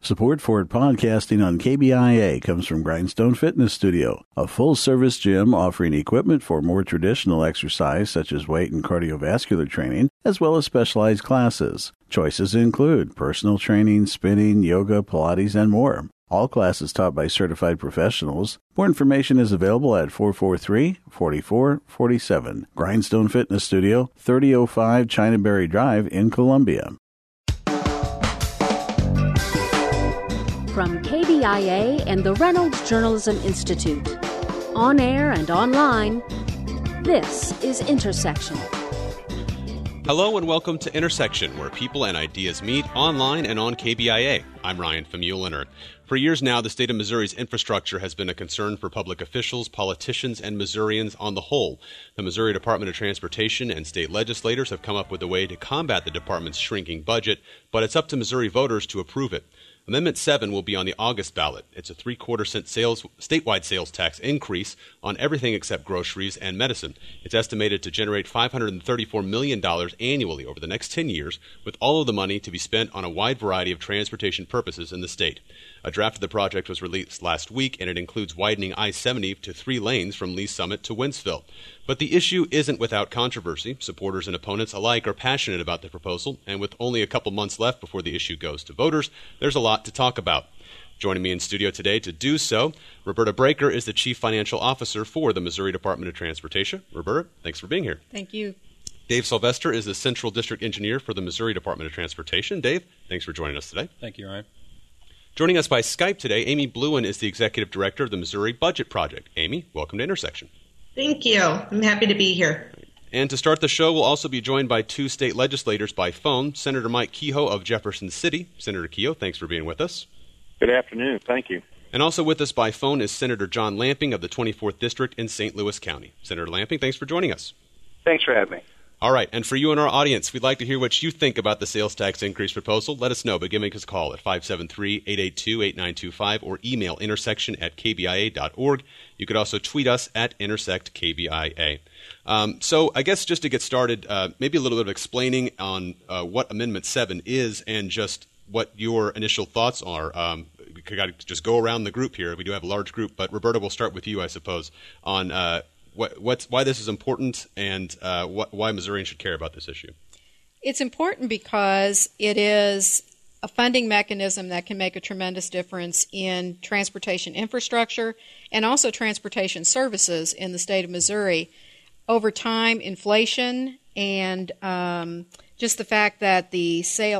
Support for podcasting on KBIA comes from Grindstone Fitness Studio, a full-service gym offering equipment for more traditional exercise such as weight and cardiovascular training, as well as specialized classes. Choices include personal training, spinning, yoga, Pilates, and more. All classes taught by certified professionals. More information is available at 443-4447. Grindstone Fitness Studio, 3005 Chinaberry Drive in Columbia. From KBIA and the Reynolds Journalism Institute, on air and online, this is Intersection. Hello and welcome to Intersection, where people and ideas meet online and on KBIA. I'm Ryan Famuliner. For years now, the state of Missouri's infrastructure has been a concern for public officials, politicians, and Missourians on the whole. The Missouri Department of Transportation and state legislators have come up with a way to combat the department's shrinking budget, but it's up to Missouri voters to approve it. Amendment 7 will be on the August ballot. It's a 3/4 cent statewide sales tax increase on everything except groceries and medicine. It's estimated to generate $534 million annually over the next 10 years, with all of the money to be spent on a wide variety of transportation purposes in the state. A draft of the project was released last week, and it includes widening I-70 to 3 lanes from Lee Summit to Wentzville. But the issue isn't without controversy. Supporters and opponents alike are passionate about the proposal, and with only a couple months left before the issue goes to voters, there's a lot to talk about. Joining me in studio today to do so, Roberta Breaker is the Chief Financial Officer for the Missouri Department of Transportation. Roberta, thanks for being here. Thank you. Dave Sylvester is the Central District Engineer for the Missouri Department of Transportation. Dave, thanks for joining us today. Thank you, Ryan. Joining us by Skype today, Amy Bluen is the Executive Director of the Missouri Budget Project. Amy, welcome to Intersection. Thank you. I'm happy to be here. And to start the show, we'll also be joined by 2 state legislators by phone, Senator Mike Kehoe of Jefferson City. Senator Kehoe, thanks for being with us. Good afternoon. Thank you. And also with us by phone is Senator John Lamping of the 24th District in St. Louis County. Senator Lamping, thanks for joining us. Thanks for having me. All right, and for you and our audience, we'd like to hear what you think about the sales tax increase proposal. Let us know by giving us a call at 573-882-8925 or email intersection@kbia.org. You could also tweet us at intersectkbia. So I guess just to get started, maybe a little bit of explaining on what Amendment 7 is and just what your initial thoughts are. We could just go around the group here. We do have a large group, but Roberta, we'll start with you, I suppose, on why this is important and why Missourians should care about this issue. It's important because it is a funding mechanism that can make a tremendous difference in transportation infrastructure and also transportation services in the state of Missouri. Over time, inflation and just the fact that the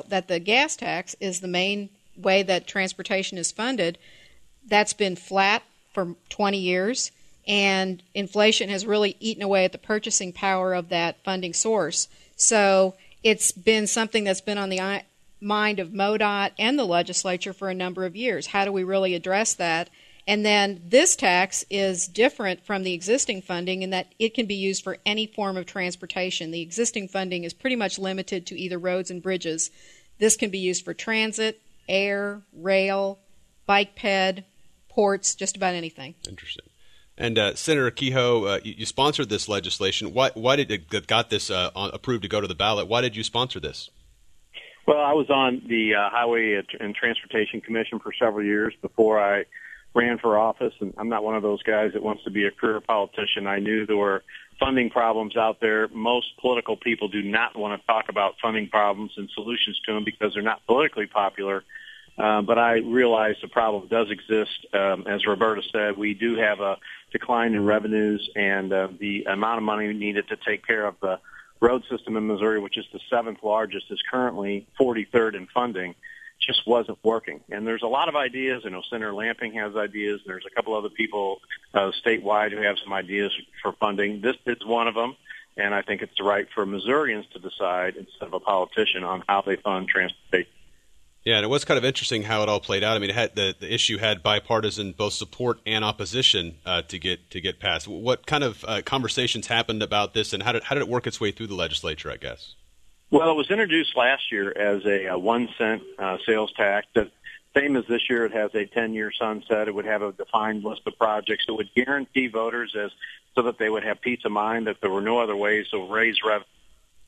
gas tax is the main way that transportation is funded, that's been flat for 20 years. And inflation has really eaten away at the purchasing power of that funding source. So it's been something that's been on the mind of MoDOT and the legislature for a number of years. How do we really address that? And then this tax is different from the existing funding in that it can be used for any form of transportation. The existing funding is pretty much limited to either roads and bridges. This can be used for transit, air, rail, bike ped, ports, just about anything. Interesting. And Senator Kehoe, you sponsored this legislation. Why did it got this approved to go to the ballot? Why did you sponsor this? Well, I was on the Highway and Transportation Commission for several years before I ran for office, and I'm not one of those guys that wants to be a career politician. I knew there were funding problems out there. Most political people do not want to talk about funding problems and solutions to them because they're not politically popular. But I realize the problem does exist. As Roberta said, we do have a decline in revenues, and the amount of money needed to take care of the road system in Missouri, which is the 7th largest, is currently 43rd in funding, just wasn't working. And there's a lot of ideas. I know Senator Lamping has ideas. There's a couple other people statewide who have some ideas for funding. This is one of them, and I think it's right for Missourians to decide instead of a politician on how they fund transportation. Yeah, and it was kind of interesting how it all played out. I mean, it had, the issue had bipartisan both support and opposition to get passed. What kind of conversations happened about this, and how did it work its way through the legislature, I guess? Well, it was introduced last year as a 1 cent sales tax. The same as this year, it has a 10-year sunset. It would have a defined list of projects. It would guarantee voters so that they would have peace of mind that there were no other ways to raise revenue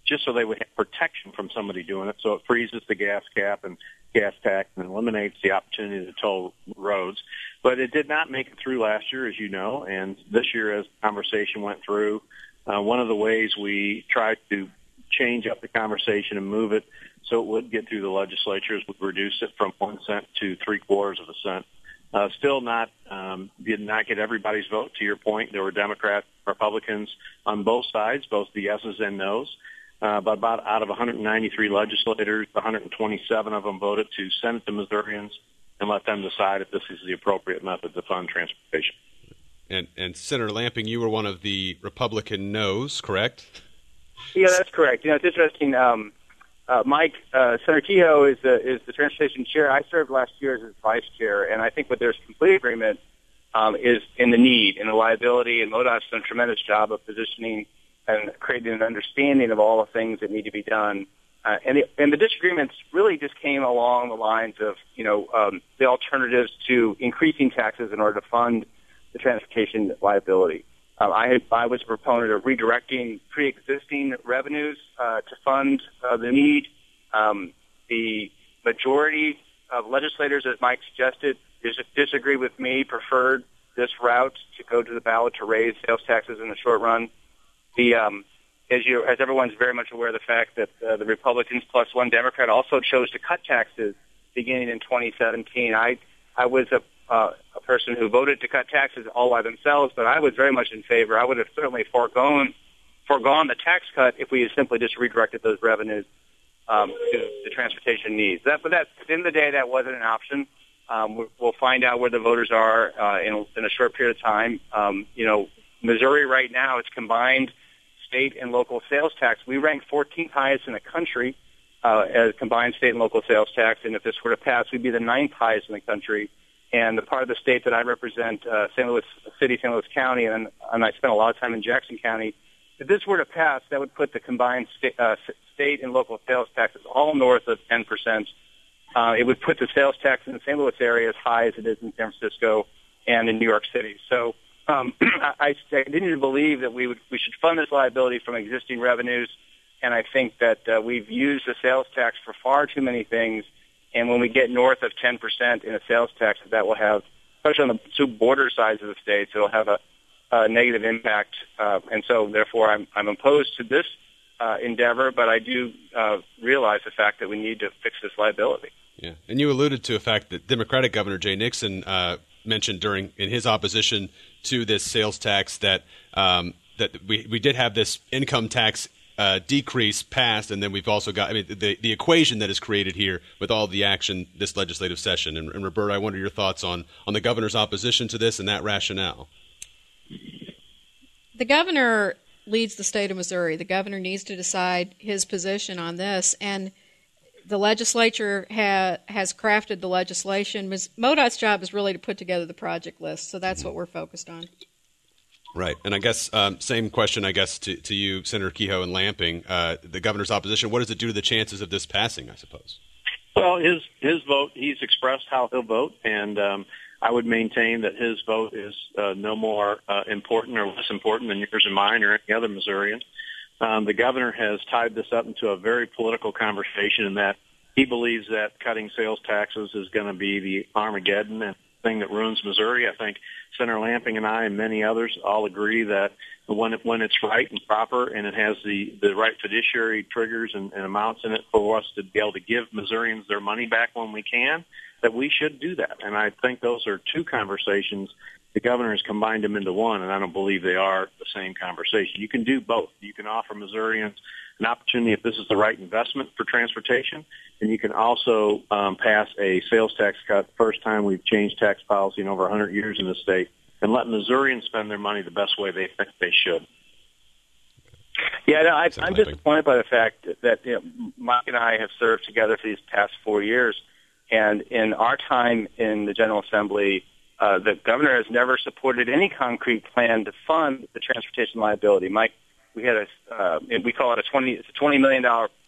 just so they would have protection from somebody doing it. So it freezes the gas cap and gas tax and eliminates the opportunity to toll roads. But it did not make it through last year, as you know, and this year as the conversation went through, one of the ways we tried to change up the conversation and move it so it would get through the legislature is we reduce it from 1 cent to 3/4 of a cent. Still not did not get everybody's vote. To your point, there were Democrats, Republicans on both sides, both the yeses and nos. But about out of 193 legislators, 127 of them voted to send it to Missourians and let them decide if this is the appropriate method to fund transportation. And Senator Lamping, you were one of the Republican no's, correct? Yeah, that's correct. It's interesting. Mike, Senator Kehoe is the transportation chair. I served last year as his vice chair, and I think what there's complete agreement is in the need and the liability, and MoDOT's done a tremendous job of positioning and creating an understanding of all the things that need to be done. And the disagreements really just came along the lines of, the alternatives to increasing taxes in order to fund the transportation liability. I was a proponent of redirecting pre-existing revenues to fund the need. The majority of legislators, as Mike suggested, disagree with me, preferred this route to go to the ballot to raise sales taxes in the short run. As everyone's very much aware of the fact that the Republicans plus one Democrat also chose to cut taxes beginning in 2017. I was a person who voted to cut taxes all by themselves, but I was very much in favor. I would have certainly foregone the tax cut if we had simply just redirected those revenues to the transportation needs. But at the end of the day, that wasn't an option. We'll find out where the voters are in a short period of time. Missouri right now, it's combined state and local sales tax. We rank 14th highest in the country as combined state and local sales tax, and if this were to pass, we'd be the 9th highest in the country. And the part of the state that I represent, St. Louis City, St. Louis County, and I spent a lot of time in Jackson County. If this were to pass, that would put the combined state and local sales taxes all north of 10%. It would put the sales tax in the St. Louis area as high as it is in San Francisco and in New York City. So I continue to believe that we should fund this liability from existing revenues, and I think that we've used the sales tax for far too many things. And when we get north of 10% in a sales tax, that will have, especially on the two border sides of the states, it will have a negative impact. And so, therefore, I'm opposed to this endeavor, but I do realize the fact that we need to fix this liability. Yeah, and you alluded to a fact that Democratic Governor Jay Nixon mentioned in his opposition to this sales tax that we did have this income tax decrease passed, and then we've also got the equation that is created here with all the action this legislative session. And Roberta, I wonder your thoughts on the governor's opposition to this and that rationale. The governor leads the state of Missouri. The governor needs to decide his position on this, and the legislature has crafted the legislation. MoDOT's job is really to put together the project list, so that's what we're focused on. Right. And I guess same question, to you, Senator Kehoe and Lamping, the governor's opposition. What does it do to the chances of this passing, I suppose? Well, his vote, he's expressed how he'll vote, and I would maintain that his vote is no more important or less important than yours and mine or any other Missourian. The governor has tied this up into a very political conversation in that he believes that cutting sales taxes is going to be the Armageddon and thing that ruins Missouri. I think Senator Lamping and I and many others all agree that when it's right and proper and it has the right fiduciary triggers and amounts in it for us to be able to give Missourians their money back when we can, that we should do that. And I think those are two conversations. The governor has combined them into one, and I don't believe they are the same conversation. You can do both. You can offer Missourians an opportunity if this is the right investment for transportation, and you can also pass a sales tax cut, first time we've changed tax policy in over 100 years in the state, and let Missourians spend their money the best way they think they should. Yeah, no, I'm disappointed by the fact that Mike and I have served together for these past 4 years, and in our time in the General Assembly, the governor has never supported any concrete plan to fund the transportation liability. Mike, we had we call it $20 billion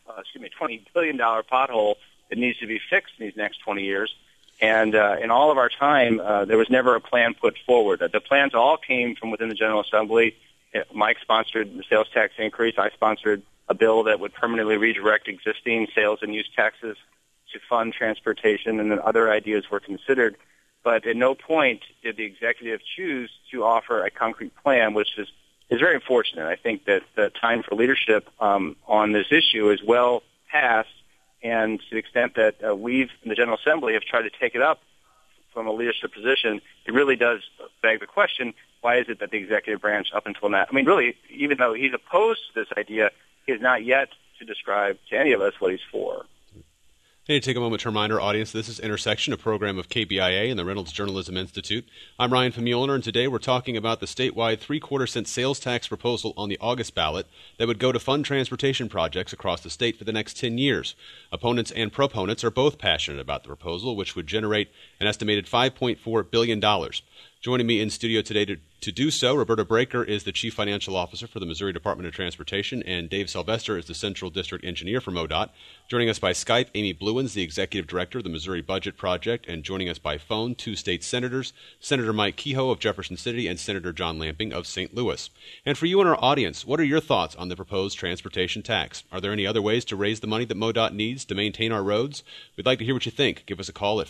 pothole that needs to be fixed in these next 20 years. And in all of our time, there was never a plan put forward. The plans all came from within the General Assembly. Mike sponsored the sales tax increase. I sponsored a bill that would permanently redirect existing sales and use taxes to fund transportation, and then other ideas were considered. But at no point did the executive choose to offer a concrete plan, which is very unfortunate. I think that the time for leadership on this issue is well past, and to the extent that we've, in the General Assembly, have tried to take it up from a leadership position, it really does beg the question, why is it that the executive branch up until now, I mean, really, even though he's opposed to this idea, he has not yet to describe to any of us what he's for. I need to take a moment to remind our audience this is Intersection, a program of KBIA and the Reynolds Journalism Institute. I'm Ryan Famuliner, and today we're talking about the statewide 3/4-cent sales tax proposal on the August ballot that would go to fund transportation projects across the state for the next 10 years. Opponents and proponents are both passionate about the proposal, which would generate an estimated $5.4 billion. Joining me in studio today to do so, Roberta Breaker is the Chief Financial Officer for the Missouri Department of Transportation, and Dave Sylvester is the Central District Engineer for MoDOT. Joining us by Skype, Amy Bluins, the Executive Director of the Missouri Budget Project, and joining us by phone, two state senators, Senator Mike Kehoe of Jefferson City and Senator John Lamping of St. Louis. And for you and our audience, what are your thoughts on the proposed transportation tax? Are there any other ways to raise the money that MoDOT needs to maintain our roads? We'd like to hear what you think. Give us a call at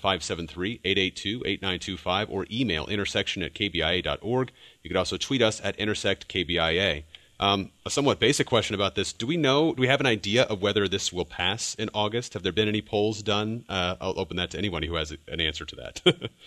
573-882-8925 or email intersection@kbia.org. You could also tweet us at IntersectKBIA. A somewhat basic question about this. Do we have an idea of whether this will pass in August? Have there been any polls done? I'll open that to anyone who has an answer to that.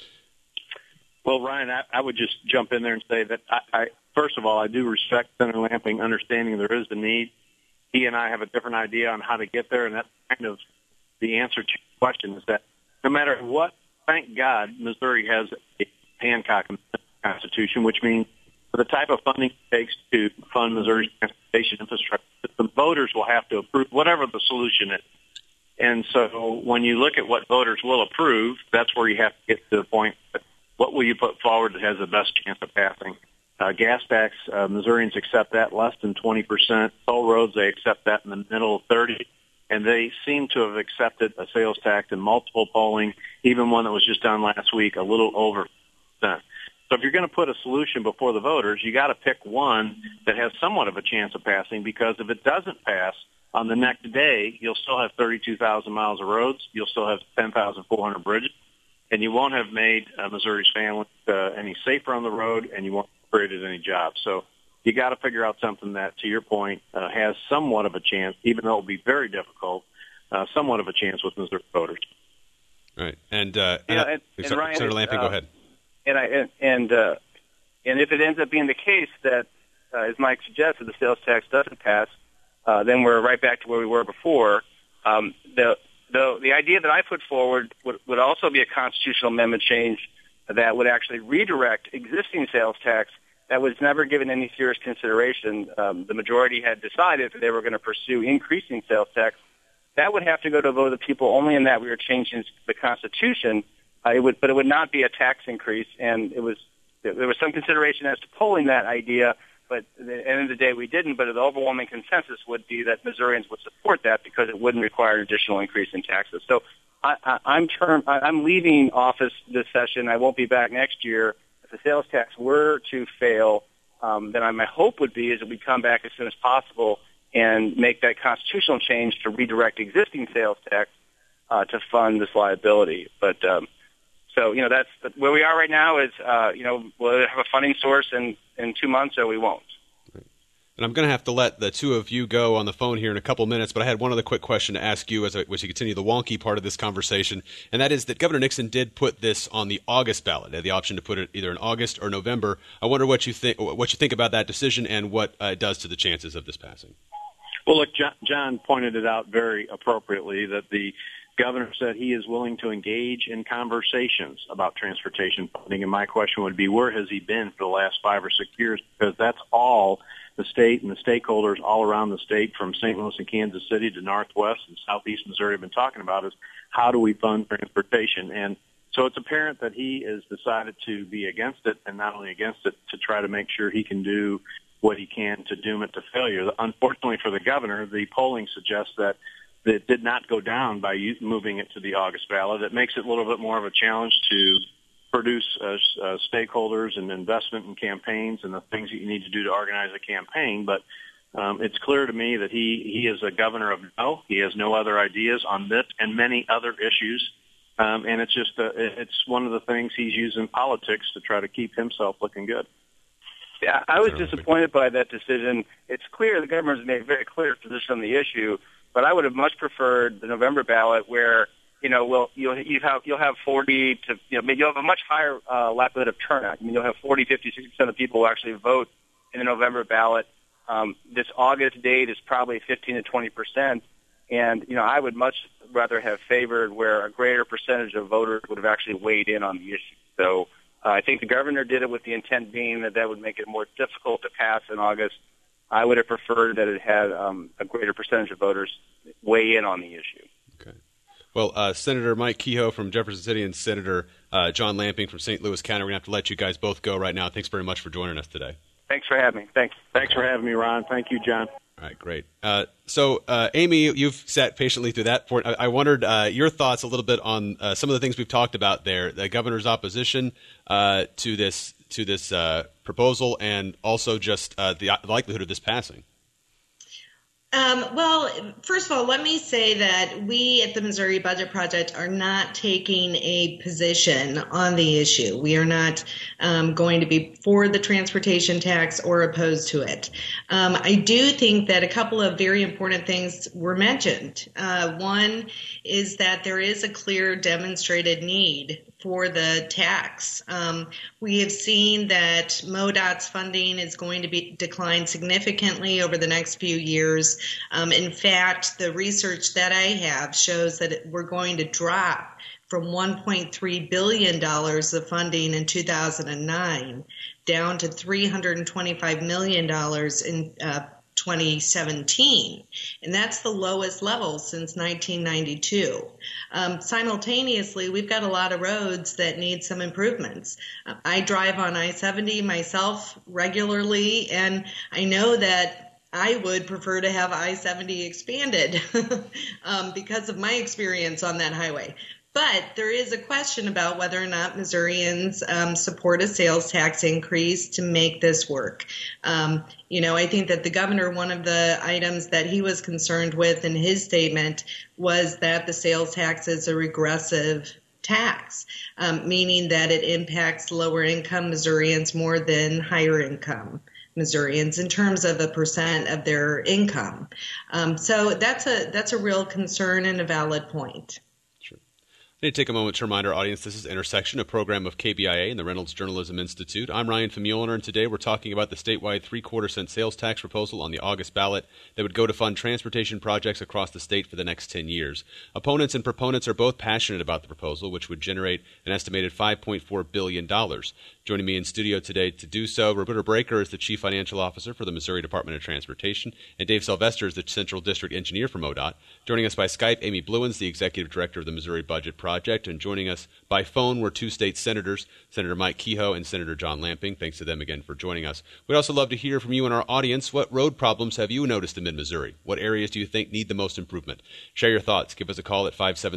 Well, Ryan, I would just jump in there and say that, I first of all, I do respect Senator Lamping understanding there is the need. He and I have a different idea on how to get there, and that's kind of the answer to your question, is that no matter what, thank God, Missouri has a Hancock Constitution, which means for the type of funding it takes to fund Missouri's transportation infrastructure, the voters will have to approve whatever the solution is. And so when you look at what voters will approve, that's where you have to get to the point that what will you put forward that has the best chance of passing. Gas tax, Missourians accept that less than 20%. Toll roads, they accept that in the middle of 30%. And they seem to have accepted a sales tax in multiple polling, even one that was just done last week, a little over 10%. So if you're going to put a solution before the voters, you got to pick one that has somewhat of a chance of passing, because if it doesn't pass, on the next day, you'll still have 32,000 miles of roads, you'll still have 10,400 bridges, and you won't have made Missouri's families any safer on the road, and you won't have created any jobs. So you got to figure out something that, to your point, has somewhat of a chance, even though it will be very difficult, somewhat of a chance with Missouri voters. Right. And Ryan, Senator Lamping, go ahead. And if it ends up being the case that, as Mike suggested, the sales tax doesn't pass, then we're right back to where we were before. The idea that I put forward would also be a constitutional amendment change that would actually redirect existing sales tax that was never given any serious consideration. The majority had decided that they were going to pursue increasing sales tax. That would have to go to a vote of the people only in that we were changing the Constitution. But it would not be a tax increase, and there was some consideration as to polling that idea, but at the end of the day we didn't. But the overwhelming consensus would be that Missourians would support that because it wouldn't require an additional increase in taxes. So I'm leaving office this session. I won't be back next year. If the sales tax were to fail, then my hope would be is that we come back as soon as possible and make that constitutional change to redirect existing sales tax to fund this liability. But so, that's where we are right now is, we'll have a funding source in 2 months or we won't. And I'm going to have to let the two of you go on the phone here in a couple minutes, but I had one other quick question to ask you as we continue the wonky part of this conversation, and that is that Governor Nixon did put this on the August ballot. He had the option to put it either in August or November. I wonder what you think about that decision and what it does to the chances of this passing. Well, look, John pointed it out very appropriately that the governor said he is willing to engage in conversations about transportation funding, and my question would be, where has he been for the last 5 or 6 years? Because that's all the state and the stakeholders all around the state, from St. Louis and Kansas City to Northwest and Southeast Missouri, have been talking about is how do we fund transportation? And so it's apparent that he has decided to be against it, and not only against it, to try to make sure he can do what he can to doom it to failure. Unfortunately for the governor, the polling suggests that it did not go down by moving it to the August ballot. It makes it a little bit more of a challenge to produce stakeholders and investment in campaigns and the things that you need to do to organize a campaign. But It's clear to me that he is a governor of no. He has no other ideas on this and many other issues. And it's just it's one of the things he's using politics to try to keep himself looking good. Yeah, I was disappointed by that decision. It's clear the governor's made a very clear position on the issue, but I would have much preferred the November ballot where, you'll have 40 to, maybe you'll have a much higher likelihood of turnout. You'll have 40, 50, 60% of people who actually vote in the November ballot. This August date is probably 15 to 20%. And, I would much rather have favored where a greater percentage of voters would have actually weighed in on the issue. So I think the governor did it with the intent being that would make it more difficult to pass in August. I would have preferred that it had a greater percentage of voters weigh in on the issue. Okay. Well, Senator Mike Kehoe from Jefferson City and Senator John Lamping from St. Louis County, we're going to have to let you guys both go right now. Thanks very much for joining us today. Thanks for having me. Thanks. Thanks for having me, Ron. Thank you, John. All right, great. So, Amy, you've sat patiently through that. I wondered your thoughts a little bit on some of the things we've talked about there, the governor's opposition to this proposal, and also just the likelihood of this passing. Well, first of all, let me say that we at the Missouri Budget Project are not taking a position on the issue. We are not going to be for the transportation tax or opposed to it. I do think that a couple of very important things were mentioned. One is that there is a clear demonstrated need for the tax. We have seen that MoDOT's funding is going to be declined significantly over the next few years. In fact, the research that I have shows that we're going to drop from $1.3 billion of funding in 2009 down to $325 million in 2017, and that's the lowest level since 1992. Simultaneously, we've got a lot of roads that need some improvements. I drive on I-70 myself regularly, and I know that I would prefer to have I-70 expanded because of my experience on that highway. But there is a question about whether or not Missourians support a sales tax increase to make this work. I think that the governor, one of the items that he was concerned with in his statement was that the sales tax is a regressive tax, meaning that it impacts lower income Missourians more than higher income Missourians in terms of a percent of their income. So that's a real concern and a valid point. I need to take a moment to remind our audience this is Intersection, a program of KBIA and the Reynolds Journalism Institute. I'm Ryan Famuliner, and today we're talking about the statewide 3/4-cent sales tax proposal on the August ballot that would go to fund transportation projects across the state for the next 10 years. Opponents and proponents are both passionate about the proposal, which would generate an estimated $5.4 billion. Joining me in studio today to do so, Roberta Breaker is the Chief Financial Officer for the Missouri Department of Transportation, and Dave Sylvester is the Central District Engineer for MoDOT. Joining us by Skype, Amy Bluins, the Executive Director of the Missouri Budget Project, and joining us by phone were two state senators, Senator Mike Kehoe and Senator John Lamping. Thanks to them again for joining us. We'd also love to hear from you and our audience. What road problems have you noticed in mid-Missouri? What areas do you think need the most improvement? Share your thoughts. Give us a call at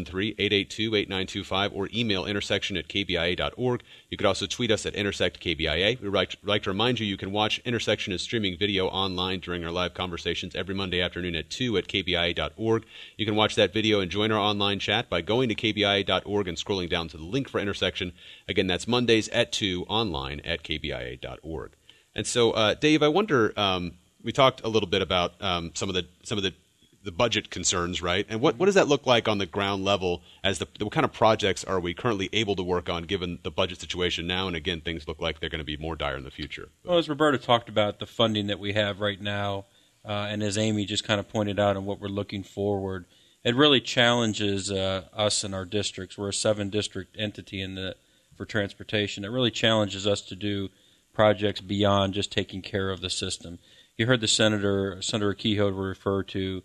573-882-8925 or email intersection@kbia.org. You could also tweet us at IntersectKBIA. We'd like to remind you can watch Intersection as streaming video online during our live conversations every Monday afternoon at 2 at kbia.org. You can watch that video and join our online chat by going to kbia.org and scrolling down to the link for Intersection. Again, that's Mondays at 2 online at kbia.org. And so, Dave, I wonder, we talked a little bit about some of the budget concerns, right? And what does that look like on the ground level as what kind of projects are we currently able to work on given the budget situation now? And again, things look like they're going to be more dire in the future. Well, as Roberta talked about the funding that we have right now, and as Amy just kind of pointed out and what we're looking forward, it really challenges us and our districts. We're a 7-district entity for transportation. It really challenges us to do projects beyond just taking care of the system. You heard the Senator Kehoe refer to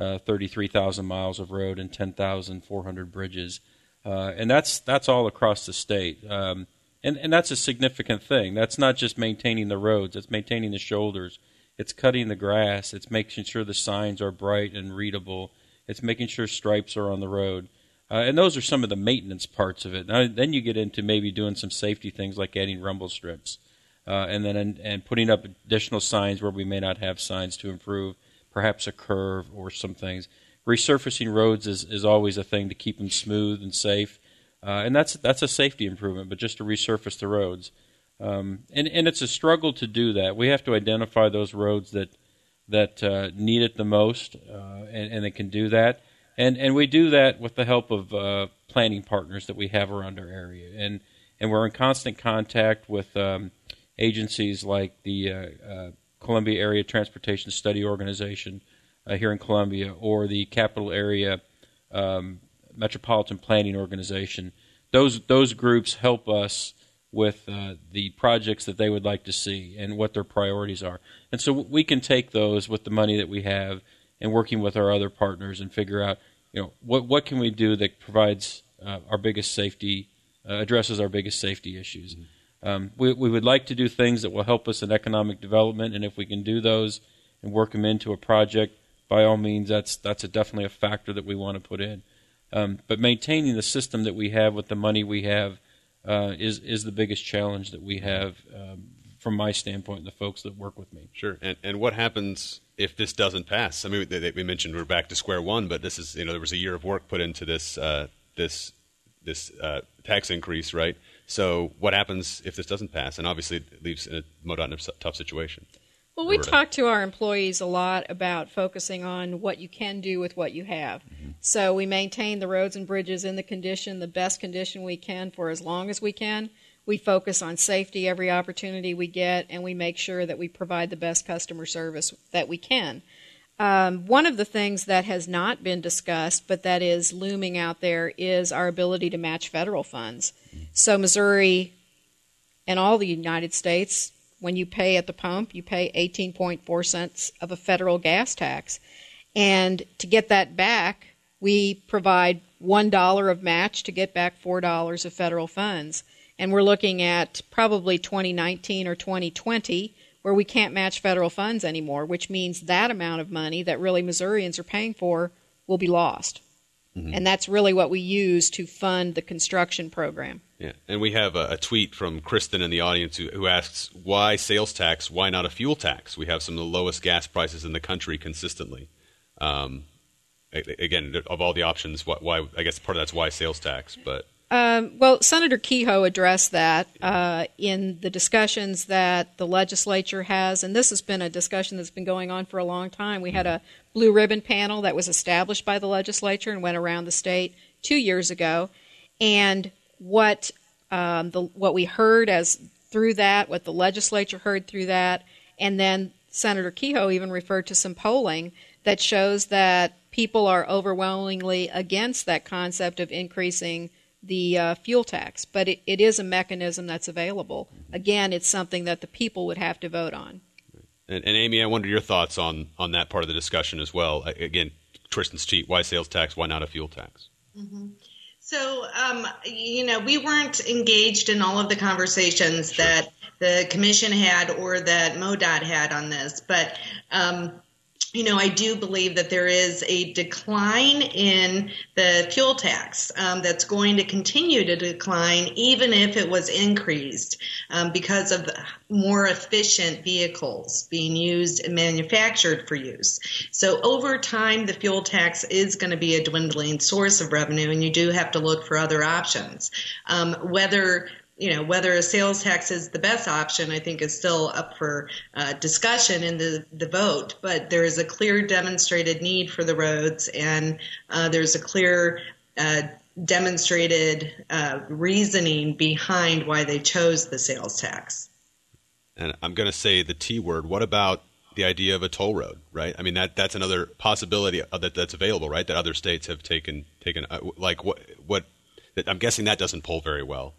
33,000 miles of road and 10,400 bridges, and that's all across the state. And that's a significant thing. That's not just maintaining the roads; it's maintaining the shoulders. It's cutting the grass. It's making sure the signs are bright and readable. It's making sure stripes are on the road, and those are some of the maintenance parts of it. Now, then you get into maybe doing some safety things like adding rumble strips. and putting up additional signs where we may not have signs to improve, perhaps a curve or some things. Resurfacing roads is always a thing to keep them smooth and safe, and that's a safety improvement, but just to resurface the roads. And it's a struggle to do that. We have to identify those roads that need it the most, and they can do that. And we do that with the help of planning partners that we have around our area. And we're in constant contact with agencies like the Columbia Area Transportation Study Organization here in Columbia, or the Capital Area Metropolitan Planning Organization. Those groups help us with the projects that they would like to see and what their priorities are. And so we can take those with the money that we have and working with our other partners and figure out, what can we do that provides our biggest safety, addresses our biggest safety issues. We would like to do things that will help us in economic development, and if we can do those and work them into a project, by all means, that's definitely a factor that we want to put in. But maintaining the system that we have with the money we have is the biggest challenge that we have from my standpoint and the folks that work with me. Sure. And what happens if this doesn't pass? I mean, we mentioned we're back to square one, but this is, there was a year of work put into this tax increase, right? So what happens if this doesn't pass? And obviously it leaves MoDOT in a tough situation. Well, we talk to our employees a lot about focusing on what you can do with what you have. Mm-hmm. So we maintain the roads and bridges in the best condition we can for as long as we can. We focus on safety every opportunity we get, and we make sure that we provide the best customer service that we can. One of the things that has not been discussed, but that is looming out there, is our ability to match federal funds. Mm-hmm. So Missouri and all the United States, when you pay at the pump, you pay 18.4 cents of a federal gas tax. And to get that back, we provide $1 of match to get back $4 of federal funds. And we're looking at probably 2019 or 2020 where we can't match federal funds anymore, which means that amount of money that really Missourians are paying for will be lost. Mm-hmm. And that's really what we use to fund the construction program. Yeah, and we have a tweet from Kristen in the audience who asks, why sales tax, why not a fuel tax? We have some of the lowest gas prices in the country consistently. Again, of all the options, why? I guess part of that's why sales tax. But well, Senator Kehoe addressed that in the discussions that the legislature has, and this has been a discussion that's been going on for a long time. We had a blue ribbon panel that was established by the legislature and went around the state 2 years ago, and what we heard through that, what the legislature heard through that, and then Senator Kehoe even referred to some polling that shows that people are overwhelmingly against that concept of increasing the fuel tax. But it is a mechanism that's available. Again, it's something that the people would have to vote on. And Amy, I wonder your thoughts on that part of the discussion as well. Again, Tristan's cheat, why sales tax, why not a fuel tax? Mm-hmm. So, we weren't engaged in all of the conversations that the commission had or that MoDOT had on this. But, I do believe that there is a decline in the fuel tax that's going to continue to decline even if it was increased because of more efficient vehicles being used and manufactured for use. So over time, the fuel tax is going to be a dwindling source of revenue, and you do have to look for other options. Whether a sales tax is the best option, I think is still up for discussion in the vote. But there is a clear demonstrated need for the roads, and there's a clear demonstrated reasoning behind why they chose the sales tax. And I'm going to say the T word. What about the idea of a toll road, right? I mean, that's another possibility that's available, right? That other states have taken like what I'm guessing that doesn't poll very well.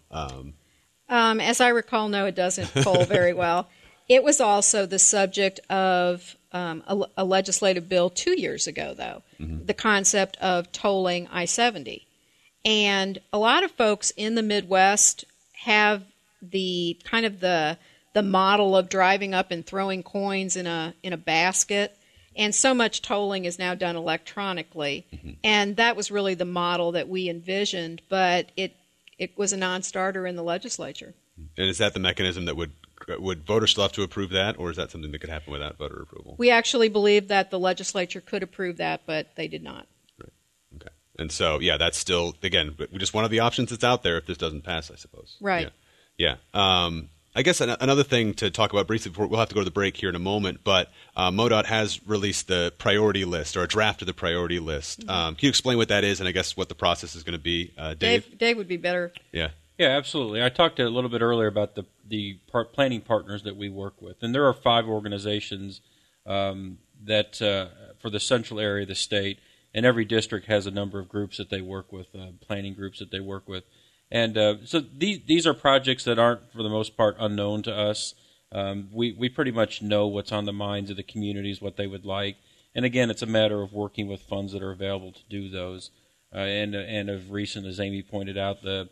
As I recall, no, it doesn't poll very well. It was also the subject of a legislative bill 2 years ago, though, the concept of tolling I-70. And a lot of folks in the Midwest have the kind of the model of driving up and throwing coins in a basket. And so much tolling is now done electronically. Mm-hmm. And that was really the model that we envisioned, but it was a non-starter in the legislature. And is that the mechanism that would would voters still have to approve that, or is that something that could happen without voter approval? We actually believe that the legislature could approve that, but they did not. Right. Okay. And so, yeah, that's still, again, just one of the options that's out there if this doesn't pass, I suppose. Right. Yeah. I guess another thing to talk about briefly before we'll have to go to the break here in a moment, but MoDOT has released the priority list, or a draft of the priority list. Can you explain what that is and I guess what the process is going to be, Dave? Dave would be better. Yeah. Yeah, absolutely. I talked a little bit earlier about the planning partners that we work with, and there are 5 organizations that for the central area of the state, and every district has a number of groups that they work with, planning groups that they work with. And so these are projects that aren't, for the most part, unknown to us. We pretty much know what's on the minds of the communities, what they would like. And again, it's a matter of working with funds that are available to do those. And of recent, as Amy pointed out, the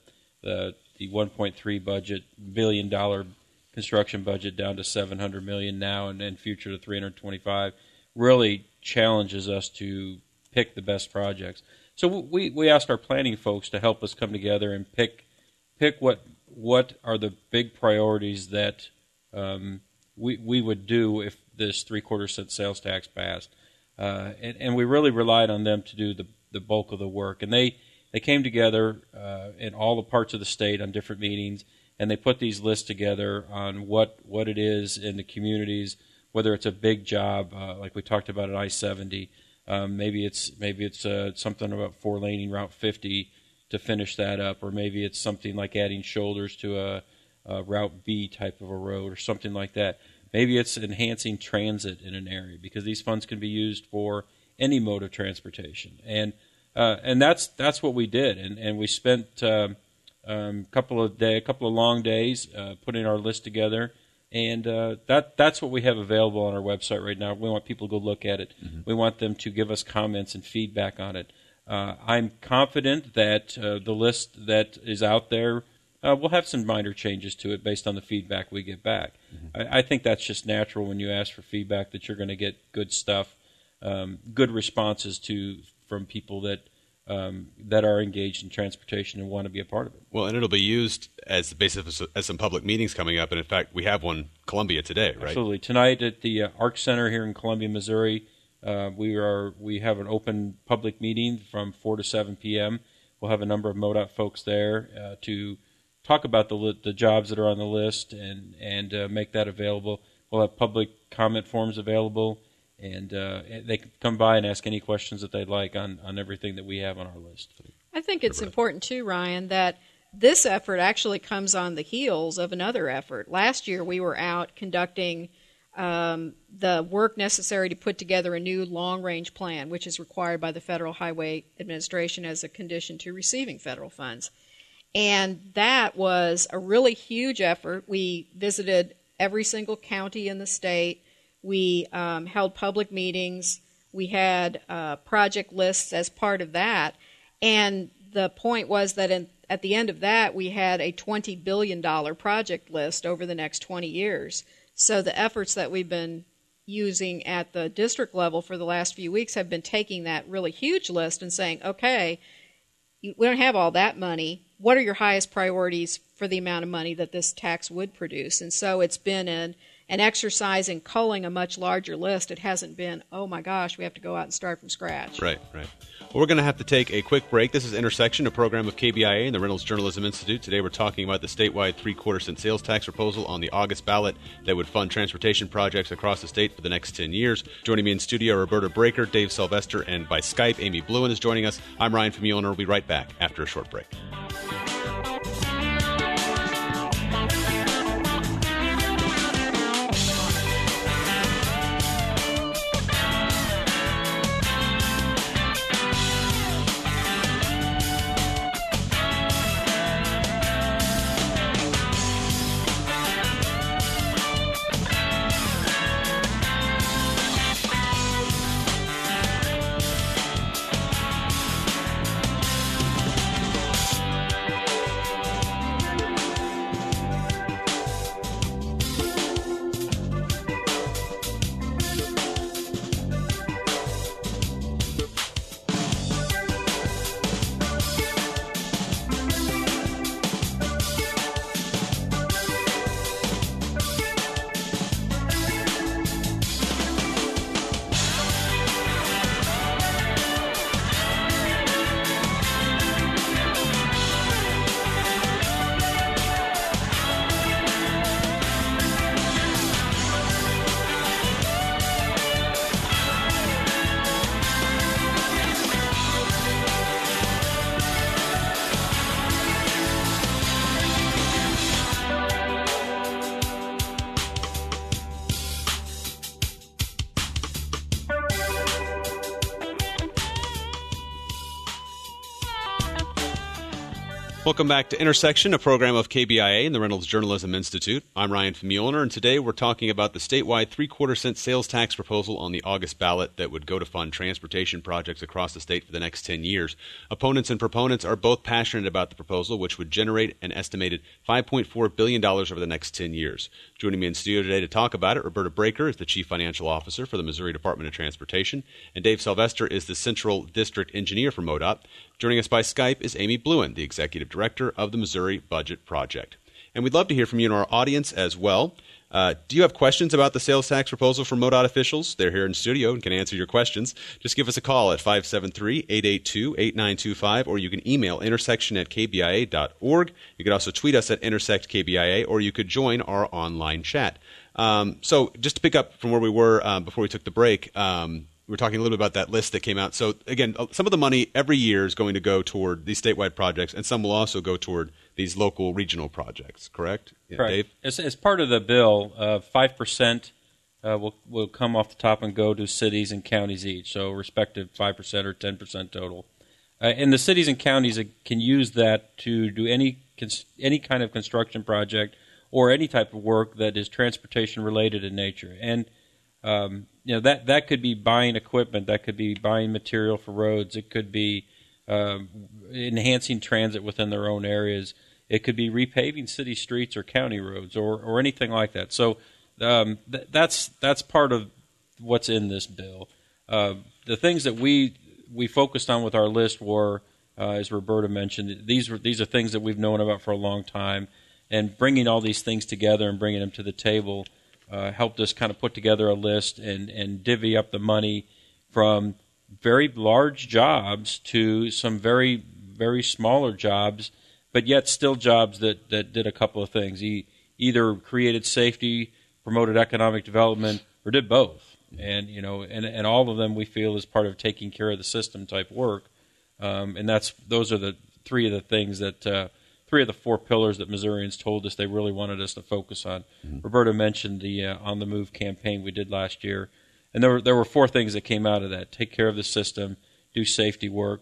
$1.3 billion construction budget down to $700 million now, and future to $325 really challenges us to pick the best projects. So we asked our planning folks to help us come together and pick what are the big priorities that we would do if this 3/4 cent sales tax passed, and we really relied on them to do the bulk of the work. And they came together in all the parts of the state on different meetings, and they put these lists together on what it is in the communities, whether it's a big job like we talked about at I-70. Maybe it's something about 4-laning Route 50 to finish that up, or maybe it's something like adding shoulders to a Route B type of a road or something like that. Maybe it's enhancing transit in an area, because these funds can be used for any mode of transportation. And that's what we did, and we spent a couple of long days putting our list together. And that's what we have available on our website right now. We want people to go look at it. Mm-hmm. We want them to give us comments and feedback on it. I'm confident that the list that is out there will have some minor changes to it based on the feedback we get back. Mm-hmm. I think that's just natural when you ask for feedback, that you're going to get good stuff, good responses from people that are engaged in transportation and want to be a part of it. Well, and it'll be used as the basis as some public meetings coming up. And in fact, we have one Columbia today, right? Absolutely. Tonight at the ARC Center here in Columbia, Missouri, we have an open public meeting from 4 to 7 p.m. We'll have a number of MoDOT folks there to talk about the jobs that are on the list and make that available. We'll have public comment forms available. And they can come by and ask any questions that they'd like on everything that we have on our list. I think it's important, too, Ryan, that this effort actually comes on the heels of another effort. Last year, we were out conducting the work necessary to put together a new long-range plan, which is required by the Federal Highway Administration as a condition to receiving federal funds. And that was a really huge effort. We visited every single county in the state. We held public meetings. We had project lists as part of that. And the point was that at the end of that, we had a $20 billion project list over the next 20 years. So the efforts that we've been using at the district level for the last few weeks have been taking that really huge list and saying, okay, we don't have all that money. What are your highest priorities for the amount of money that this tax would produce? And so it's been an exercise in culling a much larger list. It hasn't been, oh my gosh, we have to go out and start from scratch. Right. Well, we're going to have to take a quick break. This is Intersection, a program of KBIA and the Reynolds Journalism Institute. Today we're talking about the statewide 3/4 cent sales tax proposal on the August ballot that would fund transportation projects across the state for the next 10 years. Joining me in studio are Roberta Breaker, Dave Sylvester, and by Skype, Amy Bluen is joining us. I'm Ryan Famuliner. We'll be right back after a short break. Welcome back to Intersection, a program of KBIA and the Reynolds Journalism Institute. I'm Ryan Famulner, and today we're talking about the statewide 3/4-cent sales tax proposal on the August ballot that would go to fund transportation projects across the state for the next 10 years. Opponents and proponents are both passionate about the proposal, which would generate an estimated $5.4 billion over the next 10 years. Joining me in studio today to talk about it, Roberta Breaker is the Chief Financial Officer for the Missouri Department of Transportation, and Dave Sylvester is the Central District Engineer for MoDOT. Joining us by Skype is Amy Bluen, the Executive Director of the Missouri Budget Project. And we'd love to hear from you in our audience as well. Do you have questions about the sales tax proposal from MoDOT officials? They're here in studio and can answer your questions. Just give us a call at 573-882-8925, or you can email intersection@kbia.org. You could also tweet us at intersectkbia, or you could join our online chat. So just to pick up from where we were before we took the break, we were talking a little bit about that list that came out. So, again, some of the money every year is going to go toward these statewide projects, and some will also go toward these local regional projects, correct? Yeah, correct. Dave? As part of the bill, 5% will come off the top and go to cities and counties each, so respective 5% or 10% total. And the cities and counties can use that to do any kind of construction project or any type of work that is transportation-related in nature. And that could be buying equipment, that could be buying material for roads, it could be enhancing transit within their own areas, it could be repaving city streets or county roads or anything like that. So that's part of what's in this bill. The things that we focused on with our list were, as Roberta mentioned, these are things that we've known about for a long time, and bringing all these things together and bringing them to the table helped us kind of put together a list and divvy up the money from very large jobs to some very, very smaller jobs, but yet still jobs that did a couple of things. He either created safety, promoted economic development, or did both. And and all of them we feel is part of taking care of the system type work. And those are the three of the things that. 3 of the 4 pillars that Missourians told us they really wanted us to focus on. Mm-hmm. Roberta mentioned the On the Move campaign we did last year. And there were 4 things that came out of that. Take care of the system, do safety work,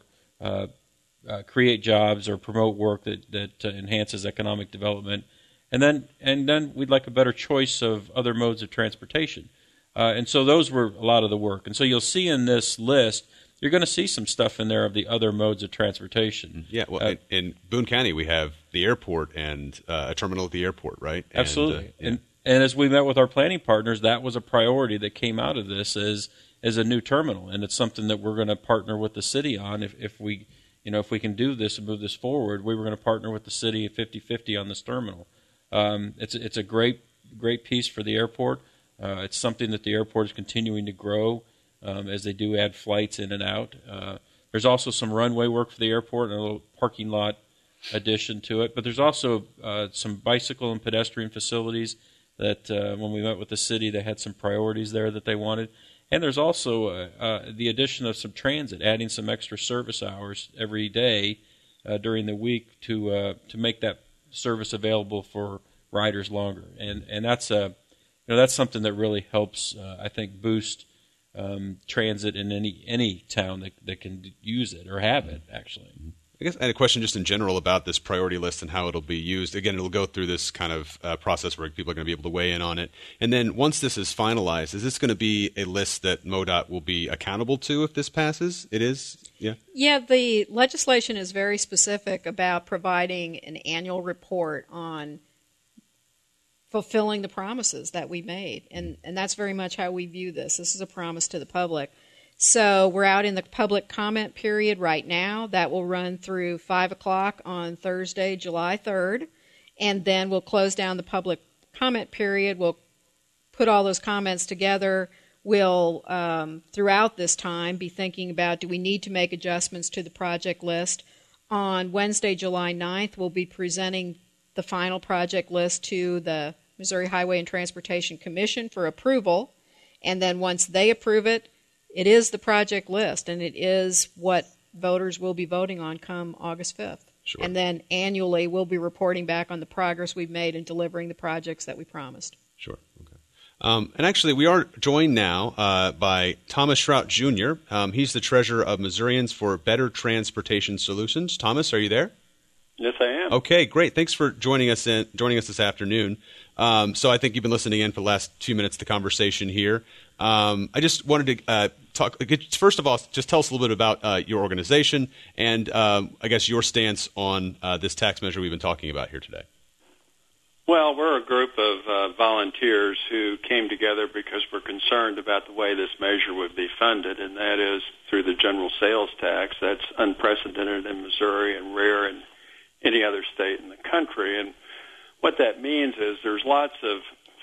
create jobs or promote work that enhances economic development. And then we'd like a better choice of other modes of transportation. And so those were a lot of the work. And so you'll see in this list, you're going to see some stuff in there of the other modes of transportation. Yeah, well, in Boone County, we have the airport and a terminal at the airport, right? Absolutely. And as we met with our planning partners, that was a priority that came out of this as a new terminal, and it's something that we're going to partner with the city on. If we can do this and move this forward, we were going to partner with the city 50-50 on this terminal. It's a great piece for the airport. It's something that the airport is continuing to grow. As they do add flights in and out. There's also some runway work for the airport and a little parking lot addition to it. But there's also some bicycle and pedestrian facilities that when we met with the city, they had some priorities there that they wanted. And there's also the addition of some transit, adding some extra service hours every day during the week to make that service available for riders longer. And that's something that really helps, I think, boost transit in any town that can use it or have it, actually. I guess I had a question just in general about this priority list and how it'll be used. Again, it'll go through this kind of process where people are going to be able to weigh in on it. And then once this is finalized, is this going to be a list that MoDOT will be accountable to if this passes? It is? Yeah? Yeah, the legislation is very specific about providing an annual report on fulfilling the promises that we made. And that's very much how we view this. This is a promise to the public. So we're out in the public comment period right now. That will run through 5 o'clock on Thursday, July 3rd. And then we'll close down the public comment period. We'll put all those comments together. We'll, throughout this time, be thinking about, do we need to make adjustments to the project list? On Wednesday, July 9th, we'll be presenting the final project list to the Missouri Highway and Transportation Commission for approval. And then once they approve it, it is the project list, and it is what voters will be voting on come August 5th. Sure. And then annually, we'll be reporting back on the progress we've made in delivering the projects that we promised. Sure. Okay. And actually, we are joined now by Thomas Shrout Jr. He's the treasurer of Missourians for Better Transportation Solutions. Thomas, are you there? Yes, I am. Okay, great. Thanks for joining us this afternoon. So I think you've been listening in for the last 2 minutes of the conversation here. I just wanted to talk. First of all, just tell us a little bit about your organization and I guess your stance on this tax measure we've been talking about here today. Well, we're a group of volunteers who came together because we're concerned about the way this measure would be funded, and that is through the general sales tax. That's unprecedented in Missouri and rare in any other state in the country. And what that means is there's lots of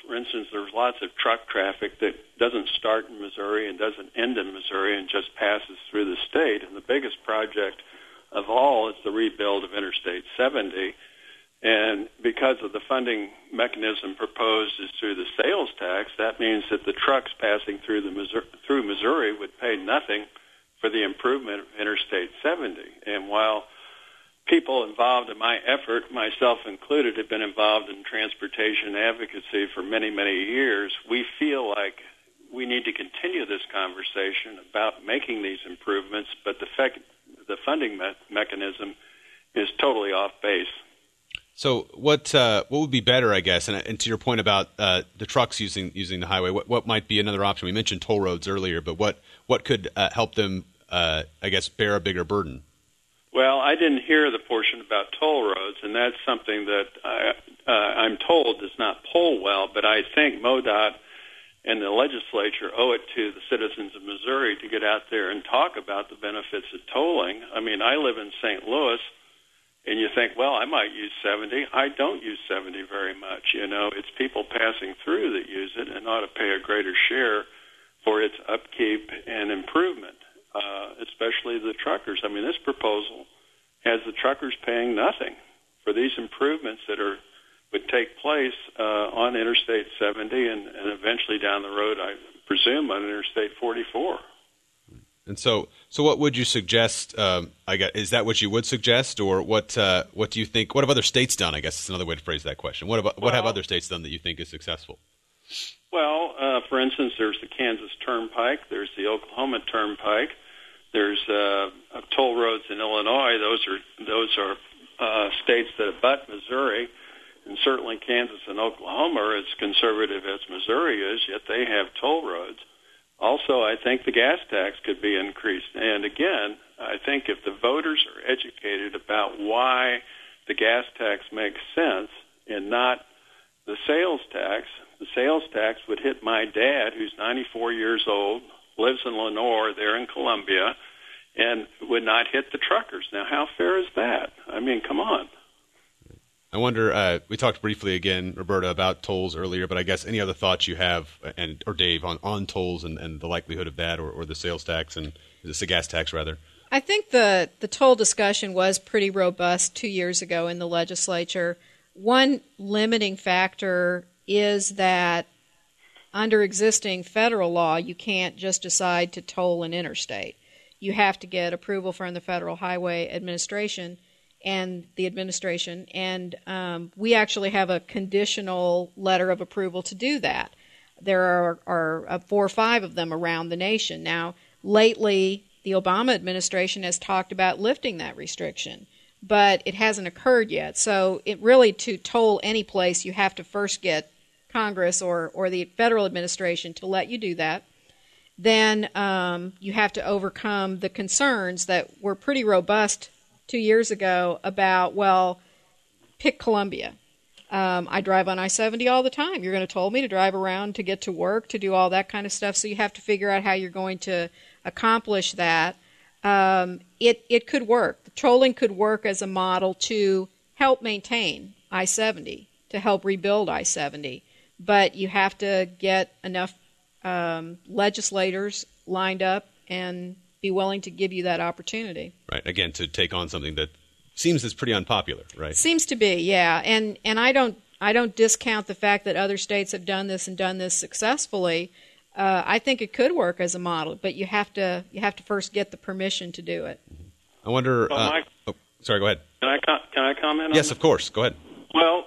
truck traffic that doesn't start in Missouri and doesn't end in Missouri and just passes through the state. And the biggest project of all is the rebuild of Interstate 70. And because of the funding mechanism proposed is through the sales tax, that means that the trucks passing through Missouri would pay nothing for the improvement of Interstate 70. And while people involved in my effort, myself included, have been involved in transportation advocacy for many, many years, we feel like we need to continue this conversation about making these improvements, but the funding mechanism is totally off base. So what would be better, I guess, and to your point about the trucks using the highway, what might be another option? We mentioned toll roads earlier, but what could help them, I guess, bear a bigger burden? Well, I didn't hear the portion about toll roads, and that's something that I'm told does not poll well, but I think MoDOT and the legislature owe it to the citizens of Missouri to get out there and talk about the benefits of tolling. I mean, I live in St. Louis, and you think, well, I might use 70. I don't use 70 very much. You know, it's people passing through that use it and ought to pay a greater share for its upkeep and improvement. Especially the truckers. I mean, this proposal has the truckers paying nothing for these improvements that would take place on Interstate 70 and eventually down the road, I presume, on Interstate 44. And so what would you suggest? I guess, is that what you would suggest, or what do you think? What have other states done? I guess is another way to phrase that question. What have other states done that you think is successful? Well, for instance, there's the Kansas Turnpike. There's the Oklahoma Turnpike. There's toll roads in Illinois. Those are states that abut Missouri, and certainly Kansas and Oklahoma are as conservative as Missouri is, yet they have toll roads. Also, I think the gas tax could be increased. And again, I think if the voters are educated about why the gas tax makes sense and not the sales tax would hit my dad, who's 94 years old, lives in Lenore there in Columbia, and would not hit the truckers. Now, how fair is that? I mean, come on. I wonder, we talked briefly again, Roberta, about tolls earlier, but I guess any other thoughts you have, or Dave, on tolls and the likelihood of that, or the sales tax, and the gas tax, rather? I think the toll discussion was pretty robust 2 years ago in the legislature. One limiting factor is that under existing federal law, you can't just decide to toll an interstate. You have to get approval from the Federal Highway Administration and the administration, and we actually have a conditional letter of approval to do that. There are 4 or 5 of them around the nation. Now, lately, the Obama administration has talked about lifting that restriction, but it hasn't occurred yet. So it really, to toll any place, you have to first get Congress or the federal administration to let you do that. Then you have to overcome the concerns that were pretty robust 2 years ago about, well, pick Columbia. I drive on I-70 all the time. You're going to toll me to drive around to get to work, to do all that kind of stuff. So you have to figure out how you're going to accomplish that. It could work. The tolling could work as a model to help maintain I-70, to help rebuild I-70. But you have to get enough legislators lined up and be willing to give you that opportunity. Right. Again, to take on something that seems as pretty unpopular, right? Seems to be, yeah. And I don't discount the fact that other states have done this and done this successfully. I think it could work as a model, but you have to first get the permission to do it. I wonder. Sorry, go ahead. Can I comment on Yes, that? of course. Go ahead. Well,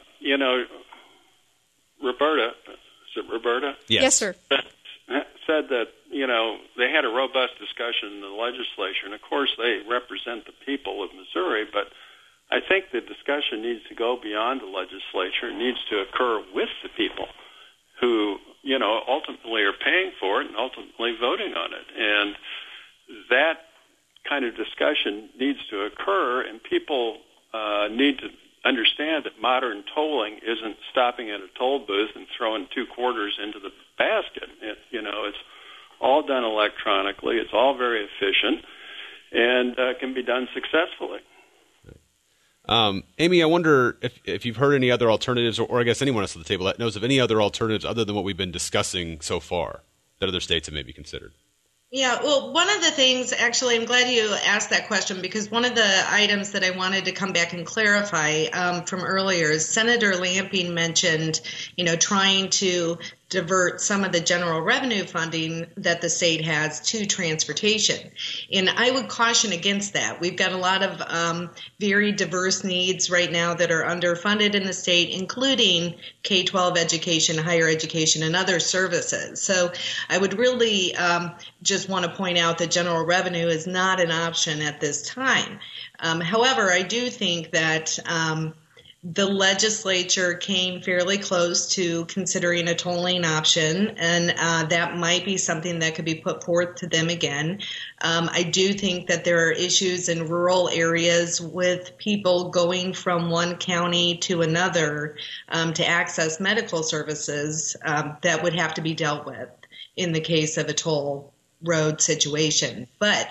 Roberta, is it Roberta? Yes, sir. Said that, they had a robust discussion in the legislature, and of course they represent the people of Missouri, but I think the discussion needs to go beyond the legislature. It needs to occur with the people who, ultimately are paying for it and ultimately voting on it. And that kind of discussion needs to occur, and people need to understand that modern tolling isn't stopping at a toll booth and throwing 2 quarters into the basket. It's all done electronically. It's all very efficient and can be done successfully. Amy, I wonder if you've heard any other alternatives, or I guess anyone else at the table that knows of any other alternatives other than what we've been discussing so far that other states have maybe considered. Yeah, well, one of the things, actually, I'm glad you asked that question, because one of the items that I wanted to come back and clarify from earlier is Senator Lamping mentioned, trying to divert some of the general revenue funding that the state has to transportation. And I would caution against that. We've got a lot of very diverse needs right now that are underfunded in the state, including K-12 education, higher education, and other services. So I would really just want to point out that general revenue is not an option at this time. However, I do think that the legislature came fairly close to considering a tolling option, and that might be something that could be put forth to them again. I do think that there are issues in rural areas with people going from one county to another to access medical services that would have to be dealt with in the case of a toll road situation. But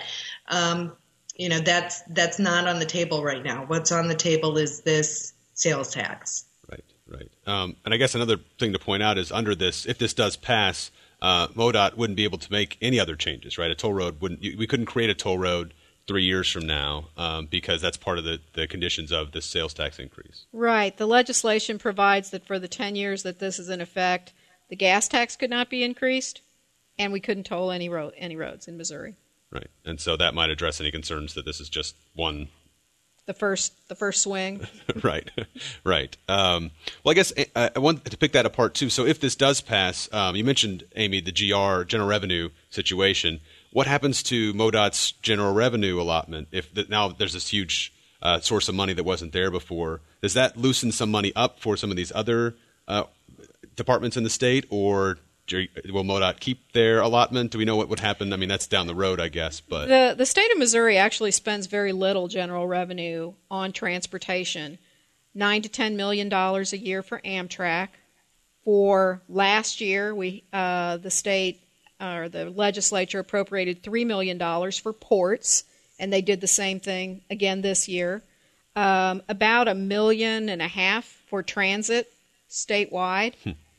that's not on the table right now. What's on the table is this sales tax. Right. And I guess another thing to point out is under this, if this does pass, MoDOT wouldn't be able to make any other changes, right? A toll road we couldn't create a toll road 3 years from now because that's part of the conditions of this sales tax increase. Right. The legislation provides that for the 10 years that this is in effect, the gas tax could not be increased, and we couldn't toll any roads in Missouri. Right. And so that might address any concerns that this is just one. The first swing. Right. Well, I guess I want to pick that apart, too. So if this does pass, you mentioned, Amy, the general revenue situation. What happens to MoDOT's general revenue allotment if now there's this huge source of money that wasn't there before? Does that loosen some money up for some of these other departments in the state, or will MoDOT keep their allotment? Do we know what would happen? I mean, that's down the road, I guess. But the state of Missouri actually spends very little general revenue on transportation, $9 to $10 million a year for Amtrak. For last year, the state or the legislature appropriated $3 million for ports, and they did the same thing again this year. About $1.5 million for transit statewide.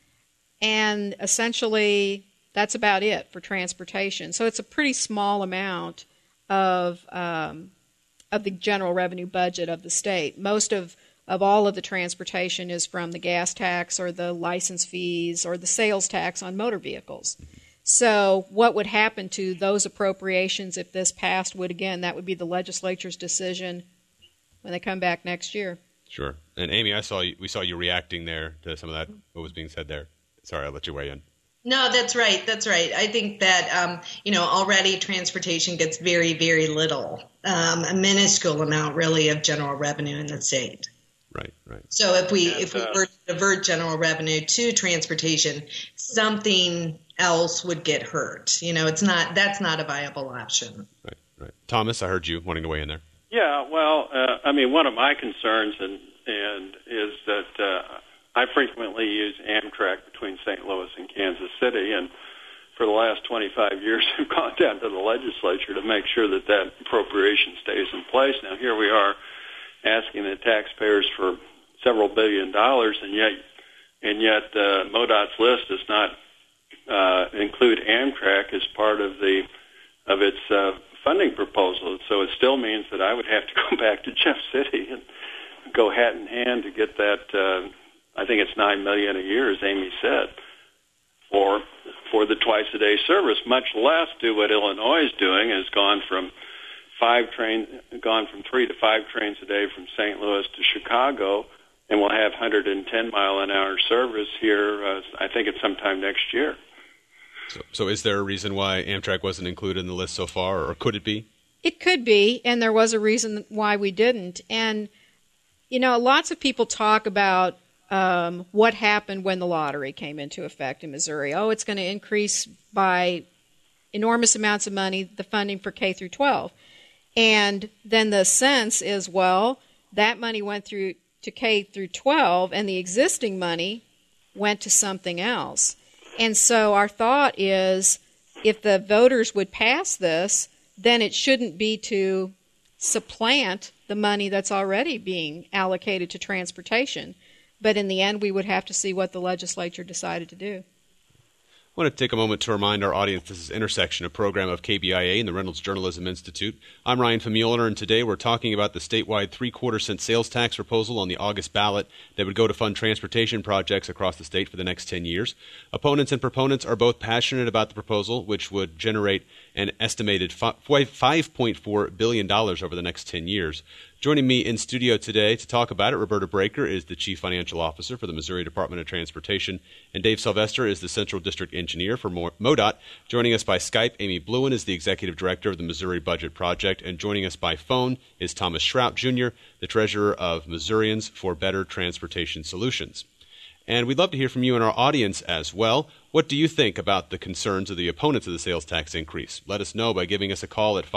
And essentially, that's about it for transportation. So it's a pretty small amount of the general revenue budget of the state. Most of all of the transportation is from the gas tax or the license fees or the sales tax on motor vehicles. So what would happen to those appropriations if this passed that would be the legislature's decision when they come back next year. Sure. And Amy, we saw you reacting there to some of that, what was being said there. Sorry, I'll let you weigh in. No, that's right. I think that, already transportation gets very, very little, a minuscule amount really of general revenue in the state. Right. So if we were to divert general revenue to transportation, something else would get hurt. That's not a viable option. Right. Thomas, I heard you wanting to weigh in there. Yeah, well, one of my concerns and is that I frequently use Amtrak between St. Louis and Kansas City, and for the last 25 years I've gone down to the legislature to make sure that appropriation stays in place. Now here we are asking the taxpayers for several $1 billion, and yet MoDOT's list does not include Amtrak as part of its funding proposal. So it still means that I would have to go back to Jeff City and go hat in hand to get that. I think it's $9 million a year, as Amy said, for the twice-a-day service. Much less do what Illinois is doing, has gone from 3 to 5 trains a day from St. Louis to Chicago, and we'll have 110-mile-an-hour service here. I think it's sometime next year. So is there a reason why Amtrak wasn't included in the list so far, or could it be? It could be, and there was a reason why we didn't. And Lots of people talk about what happened when the lottery came into effect in Missouri. Oh, it's going to increase by enormous amounts of money, the funding for K through 12. And then the sense is, well, that money went through to K through 12, and the existing money went to something else. And so our thought is, if the voters would pass this, then it shouldn't be to supplant the money that's already being allocated to transportation. But in the end, we would have to see what the legislature decided to do. I want to take a moment to remind our audience this is Intersection, a program of KBIA and the Reynolds Journalism Institute. I'm Ryan Famuliner, and today we're talking about the statewide 3/4-cent sales tax proposal on the August ballot that would go to fund transportation projects across the state for the next 10 years. Opponents and proponents are both passionate about the proposal, which would generate an estimated $5.4 billion over the next 10 years. Joining me in studio today to talk about it, Roberta Breaker is the Chief Financial Officer for the Missouri Department of Transportation, and Dave Sylvester is the Central District Engineer for MoDOT. Joining us by Skype, Amy Bluen is the Executive Director of the Missouri Budget Project, and joining us by phone is Thomas Schrout, Jr., the Treasurer of Missourians for Better Transportation Solutions. And we'd love to hear from you and our audience as well. What do you think about the concerns of the opponents of the sales tax increase? Let us know by giving us a call at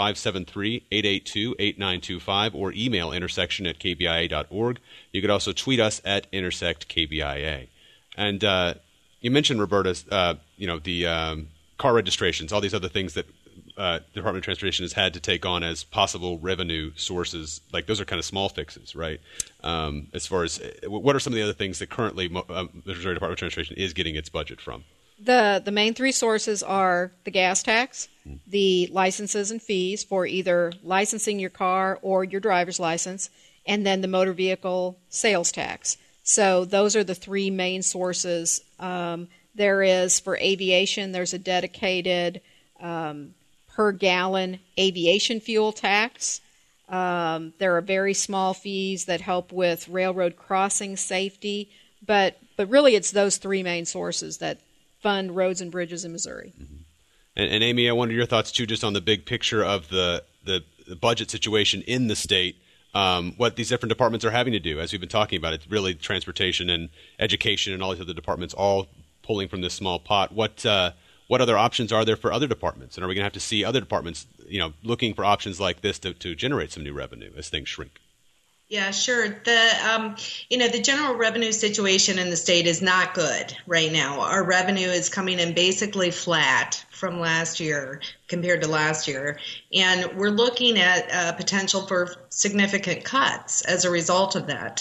573-882-8925 or email intersection@kbia.org. You could also tweet us at intersectkbia. And you mentioned, Roberta, the car registrations, all these other things that the Department of Transportation has had to take on as possible revenue sources. Like, those are kind of small fixes, right? As far as what are some of the other things that currently the Missouri Department of Transportation is getting its budget from? The main three sources are the gas tax, the licenses and fees for either licensing your car or your driver's license, and then the motor vehicle sales tax. So those are the three main sources. There is, for aviation, there's a dedicated per gallon aviation fuel tax. There are very small fees that help with railroad crossing safety, but really it's those three main sources that fund roads and bridges in Missouri. Mm-hmm. And Amy, I wonder your thoughts too, just on the big picture of the budget situation in the state. What these different departments are having to do, as we've been talking about, it's really transportation and education and all these other departments all pulling from this small pot. What other options are there for other departments? And are we going to have to see other departments, looking for options like this to generate some new revenue as things shrink? Yeah, sure. The general revenue situation in the state is not good right now. Our revenue is coming in basically flat from last year compared to last year. And we're looking at potential for significant cuts as a result of that.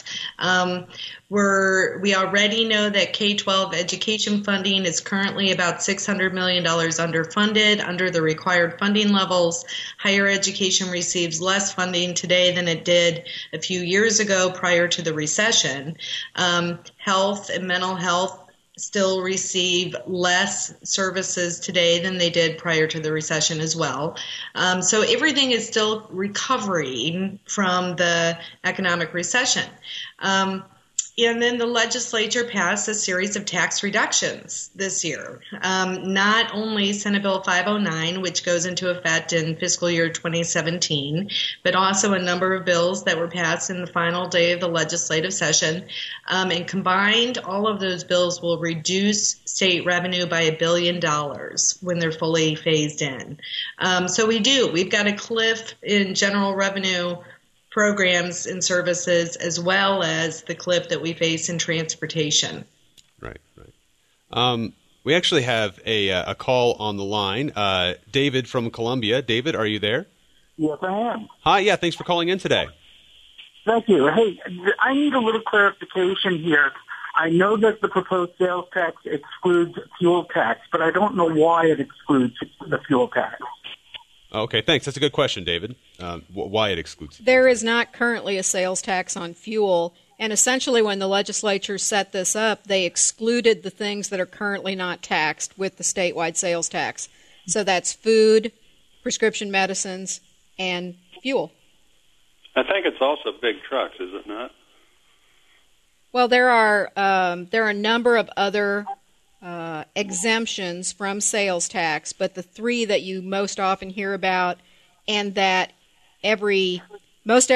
We already know that K-12 education funding is currently about $600 million underfunded under the required funding levels. Higher education receives less funding today than it did a few years ago prior to the recession. Health and mental health still receive less services today than they did prior to the recession as well. So everything is still recovering from the economic recession. And then the legislature passed a series of tax reductions this year. Not only Senate Bill 509, which goes into effect in fiscal year 2017, but also a number of bills that were passed in the final day of the legislative session. And combined, all of those bills will reduce state revenue by $1 billion when they're fully phased in. So we've got a cliff in general revenue programs and services, as well as the cliff that we face in transportation. Right. We actually have a call on the line. David from Columbia. David, are you there? Yes, I am. Hi, yeah, thanks for calling in today. Thank you. Hey, I need a little clarification here. I know that the proposed sales tax excludes fuel tax, but I don't know why it excludes the fuel tax. Okay, thanks. That's a good question, David. Why it excludes? There is not currently a sales tax on fuel, and essentially when the legislature set this up, they excluded the things that are currently not taxed with the statewide sales tax. So that's food, prescription medicines, and fuel. I think it's also big trucks, is it not? Well, there are a number of other exemptions from sales tax, but the three that you most often hear about and that every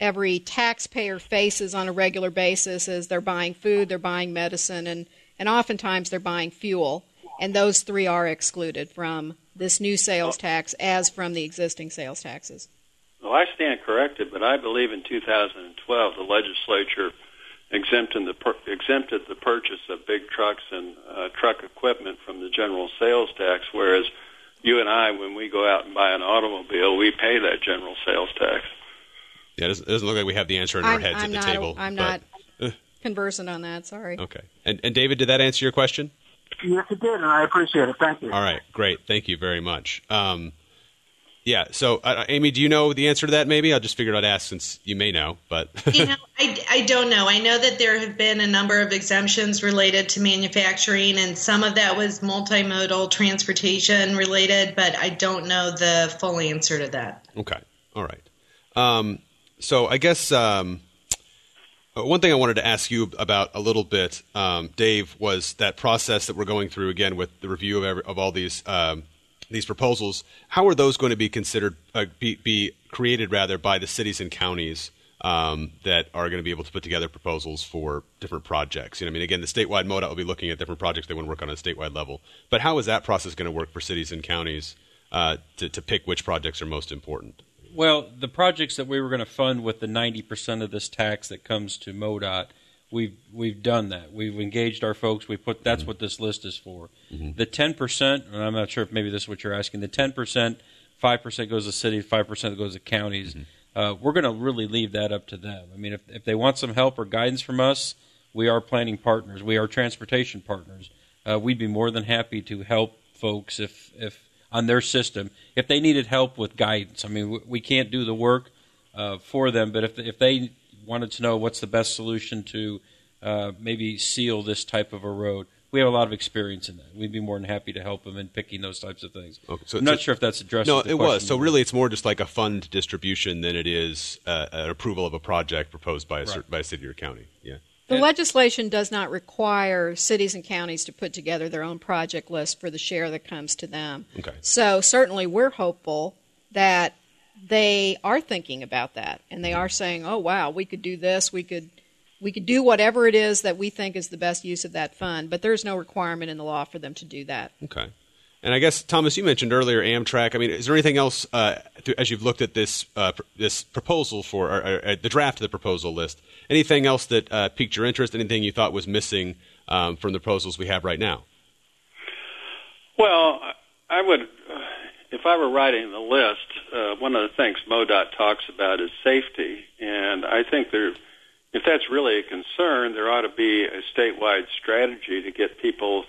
every taxpayer faces on a regular basis is they're buying food, they're buying medicine, and oftentimes they're buying fuel. And those three are excluded from this new sales tax as from the existing sales taxes. Well, I stand corrected, but I believe in 2012 the legislature exempted the purchase of big trucks and truck equipment from the general sales tax, whereas you and I, when we go out and buy an automobile, we pay that general sales tax. Yeah, it doesn't look like we have the answer in our heads at the table. I'm not conversant on that, sorry. Okay. And David, did that answer your question? Yes, it did, and I appreciate it. Thank you. All right, great. Thank you very much. Yeah, so Amy, do you know the answer to that maybe? I'll just figure I'd ask since you may know. But I don't know. I know that there have been a number of exemptions related to manufacturing, and some of that was multimodal transportation related, but I don't know the full answer to that. Okay, all right. So I guess one thing I wanted to ask you about a little bit, Dave, was that process that we're going through again with the review of all these proposals. How are those going to be considered, be created rather by the cities and counties that are going to be able to put together proposals for different projects? You know, I mean, again, the statewide MoDOT will be looking at different projects they want to work on a statewide level. But how is that process going to work for cities and counties to pick which projects are most important? Well, the projects that we were going to fund with the 90% of this tax that comes to MoDOT, we've done that. We've engaged our folks. That's what this list is for. Mm-hmm. The 10%, and I'm not sure if maybe this is what you're asking. The 10%, 5% goes to cities, 5% goes to counties. Mm-hmm. We're going to really leave that up to them. I mean, if they want some help or guidance from us, we are planning partners. We are transportation partners. We'd be more than happy to help folks if on their system if they needed help with guidance. I mean, we can't do the work for them, but if they wanted to know what's the best solution to maybe seal this type of a road, we have a lot of experience in that. We'd be more than happy to help them in picking those types of things. Okay, so I'm not sure if that's addressed. No, it was. So really it's more just like a fund distribution than it is an approval of a project proposed by a city or county. Yeah. The legislation does not require cities and counties to put together their own project list for the share that comes to them. Okay. So certainly we're hopeful that they are thinking about that, and they are saying, oh, wow, we could do this, we could do whatever it is that we think is the best use of that fund, but there's no requirement in the law for them to do that. Okay. And I guess, Thomas, you mentioned earlier Amtrak. I mean, is there anything else, as you've looked at this proposal for the draft of the proposal list, anything else that piqued your interest, anything you thought was missing from the proposals we have right now? Well, I would, if I were writing the list, one of the things MoDOT talks about is safety, and I think if that's really a concern, there ought to be a statewide strategy to get people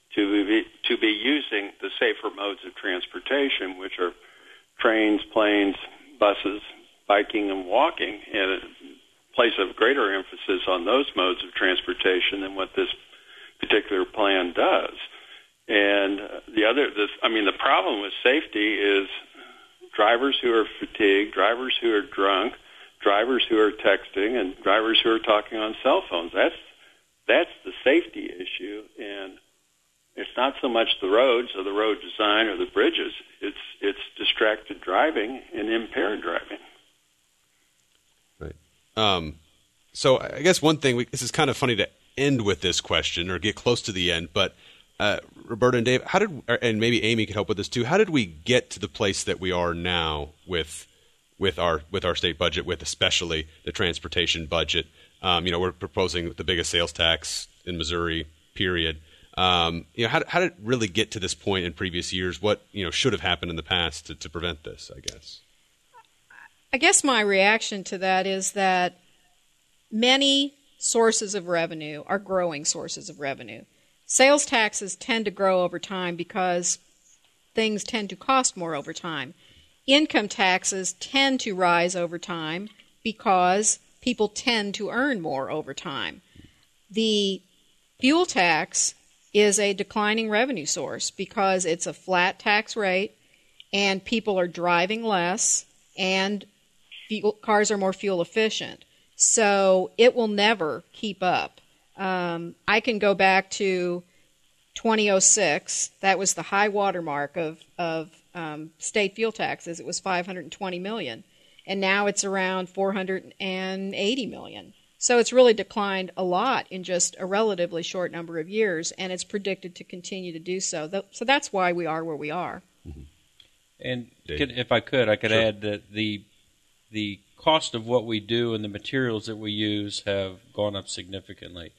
to be using the safer modes of transportation, which are trains, planes, buses, biking, and walking, and place a greater emphasis on those modes of transportation than what this particular plan does. And the problem with safety is drivers who are fatigued, drivers who are drunk, drivers who are texting, and drivers who are talking on cell phones. That's the safety issue, and it's not so much the roads or the road design or the bridges. It's distracted driving and impaired driving. Right. So I guess one thing, this is kind of funny to end with this question or get close to the end, but Roberta and Dave, and maybe Amy could help with this too, how did we get to the place that we are now with our state budget, with especially the transportation budget? We're proposing the biggest sales tax in Missouri, period. How did it really get to this point in previous years? What should have happened in the past to prevent this, I guess? I guess my reaction to that is that many sources of revenue are growing sources of revenue. Sales taxes tend to grow over time because things tend to cost more over time. Income taxes tend to rise over time because people tend to earn more over time. The fuel tax is a declining revenue source because it's a flat tax rate and people are driving less and cars are more fuel efficient. So it will never keep up. I can go back to 2006. That was the high water mark of state fuel taxes. It was $520 million. and now it's around $480 million. So it's really declined a lot in just a relatively short number of years, and it's predicted to continue to do so. So that's why we are where we are. Mm-hmm. And if I could add that the cost of what we do and the materials that we use have gone up significantly.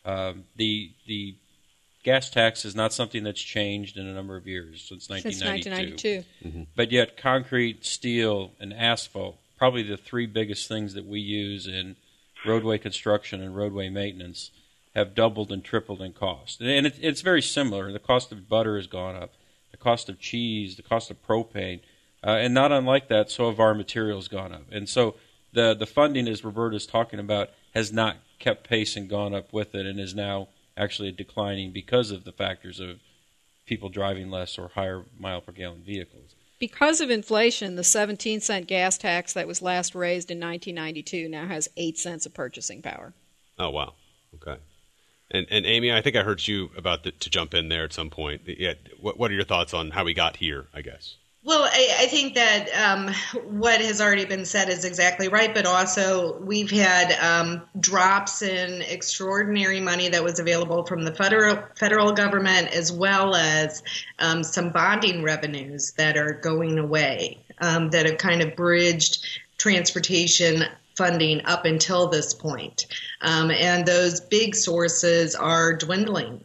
The gas tax is not something that's changed in a number of years, since 1992. Mm-hmm. But yet concrete, steel, and asphalt, probably the three biggest things that we use in roadway construction and roadway maintenance, have doubled and tripled in cost. And it's very similar. The cost of butter has gone up, the cost of cheese, the cost of propane, and not unlike that, so have our materials gone up. And so the funding, as Roberta's talking about, has not kept pace and gone up with it, and is now actually declining because of the factors of people driving less or higher mile per gallon vehicles. Because of inflation, the 17-cent gas tax that was last raised in 1992 now has 8 cents of purchasing power. Oh, wow. Okay. And Amy, I think I heard you about to jump in there at some point. Yeah, what are your thoughts on how we got here, I guess? Well, I think that what has already been said is exactly right, but also we've had drops in extraordinary money that was available from the federal government, as well as some bonding revenues that are going away, that have kind of bridged transportation funding up until this point. And those big sources are dwindling.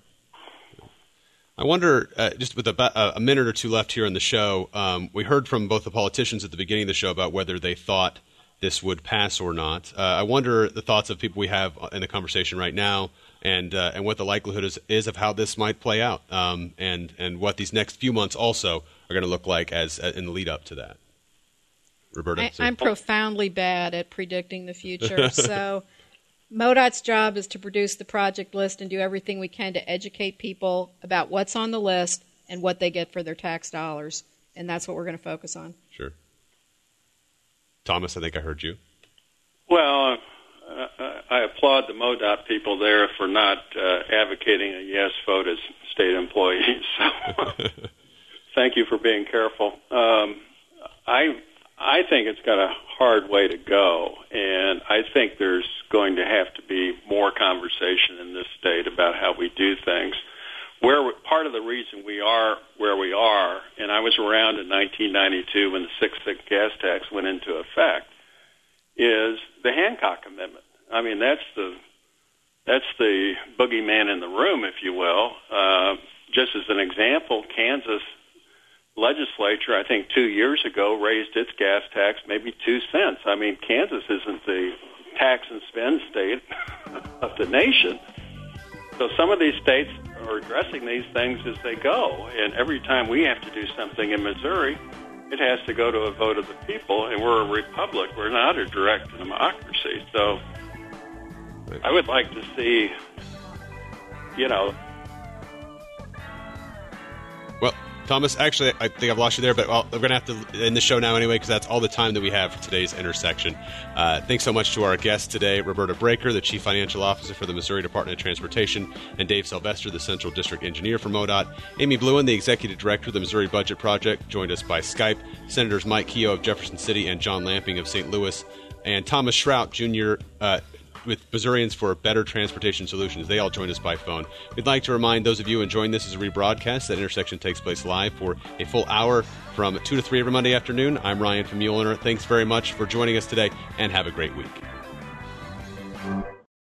I wonder, just with about a minute or two left here in the show, we heard from both the politicians at the beginning of the show about whether they thought this would pass or not. I wonder the thoughts of people we have in the conversation right now, and what the likelihood is of how this might play out, and what these next few months also are going to look like as in the lead up to that. Roberta? I'm profoundly bad at predicting the future, so MoDOT's job is to produce the project list and do everything we can to educate people about what's on the list and what they get for their tax dollars, and that's what we're going to focus on. Sure. Thomas, I think I heard you. Well, I applaud the MoDOT people there for not advocating a yes vote as state employees. So thank you for being careful. I think it's got a hard way to go, and I think there's going to have to be more conversation in this state about how we do things. Part of the reason we are where we are, and I was around in 1992 when the 6-cent gas tax went into effect, is the Hancock Amendment. I mean, that's the boogeyman in the room, if you will. Just as an example, Kansas legislature, I think 2 years ago, raised its gas tax maybe 2 cents. I mean, Kansas isn't the tax and spend state of the nation. So some of these states are addressing these things as they go. And every time we have to do something in Missouri, it has to go to a vote of the people. And we're a republic. We're not a direct democracy. So I would like to see, Well, Thomas, actually, I think I've lost you there, but we're going to have to end the show now anyway, because that's all the time that we have for today's Intersection. Thanks so much to our guests today, Roberta Breaker, the Chief Financial Officer for the Missouri Department of Transportation, and Dave Sylvester, the Central District Engineer for MoDOT. Amy Bluen, the Executive Director of the Missouri Budget Project, joined us by Skype. Senators Mike Keogh of Jefferson City and John Lamping of St. Louis, and Thomas Schrout, Jr., with Missourians for Better Transportation Solutions. They all joined us by phone. We'd like to remind those of you enjoying this as a rebroadcast that Intersection takes place live for a full hour from 2 to 3 every Monday afternoon. I'm Ryan from Mueller. Thanks very much for joining us today, and have a great week.